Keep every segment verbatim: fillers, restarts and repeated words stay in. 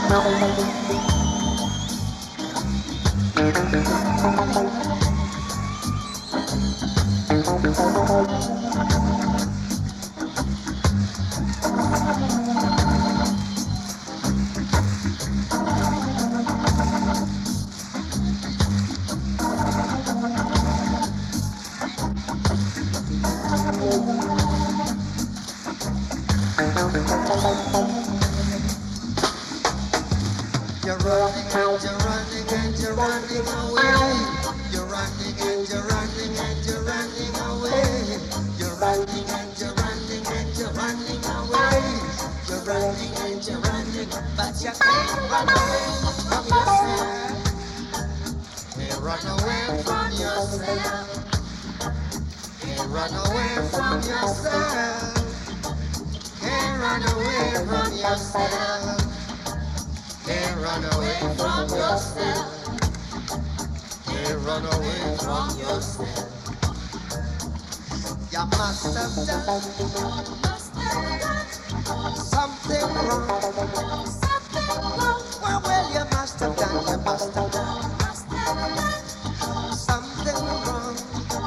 You're running and you're running and you're running away. You're running and you're running and you're running away. You're running and you're running and you're running away. You're running and you're running, but you can't run away from yourself. Can't run away from yourself. Can't run away from yourself. Can't run away from yourself. Can't run away from yourself. Can't run away from yourself. You must have done something wrong. Well, well, you must have done, you must have done something wrong.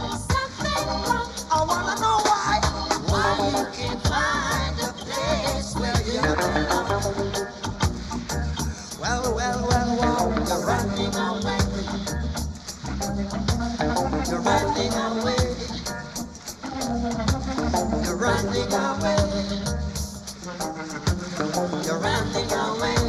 I wanna know why. Why you can't find a place where you belong. Well, well, well, well, you're running away. You're running away. You're running away. You're running away.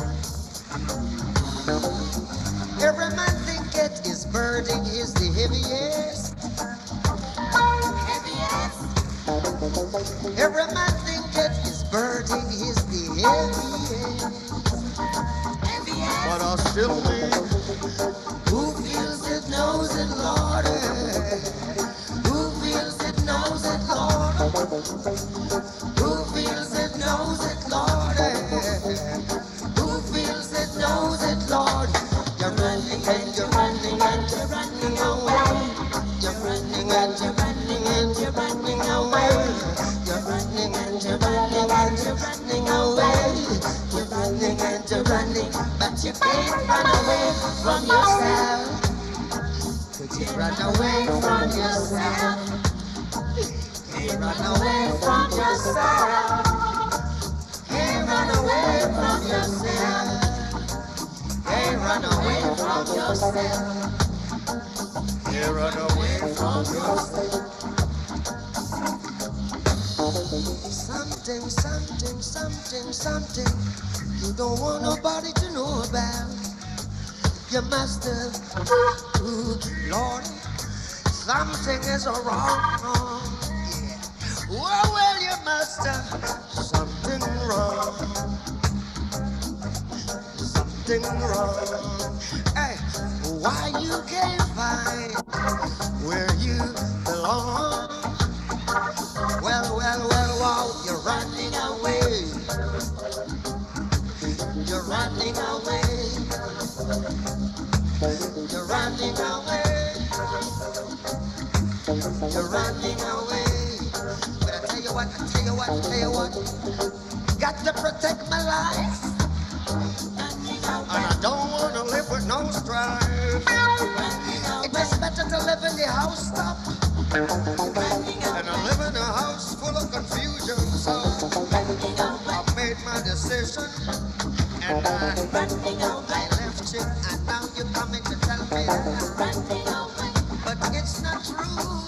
Every man think it is burden is the heaviest. Heaviest. Every man think it is burden is the heaviest. But I still live. Who feels it knows it, Lord. Who feels it knows it, Lord. Who feels it knows it, Lord. Who feels it knows it, Lord. You're running and you're running and you're running away. You're running and you're running and you're running away. You're running and you're running and you're running away. You're running and you're running, but you can't run away from yourself. Could you run away from yourself? Can't run away from yourself. Can't run away from yourself. Can't run away from yourself. Can't run away from yourself. Something, something, something, something you don't want nobody to know about. You must have, ooh, Lord, something is wrong. Yeah. Well, well, you must have something wrong. Something wrong. Hey, why you can't find where you belong? Well, well, well, well, you're running away. You're running away. You're running away. You're running away. But I tell you what, I tell you what, I tell you what. Got to protect my life. And I don't want to live with no strife. It is better to live in the house top. And I live in a house full of confusion. So I made my decision. And I, I left you. And now you're coming to tell me that. But it's not true.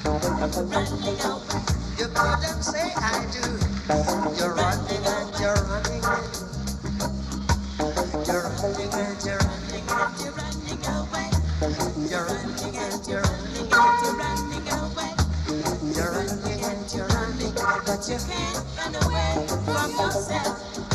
You couldn't say I do. You're running and you're running and you're running and you're running and you're running away. You're running and you're running and you're running away. You're running and you're running, but you can't run away from yourself.